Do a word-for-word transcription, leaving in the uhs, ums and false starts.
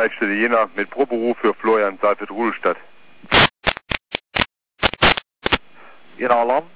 Leitstelle Jena mit Proberuf für Florian Saalfeld Rudelstadt. Jena Alarm.